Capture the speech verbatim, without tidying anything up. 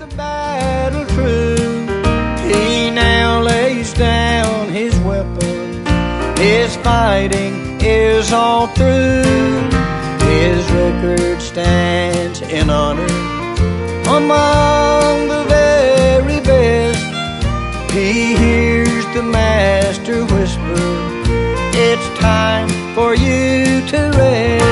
the battle through. He now lays down his weapon. His fighting is all through. His record stands in honor among the very best. He hears the master whisper, it's time for you to rest.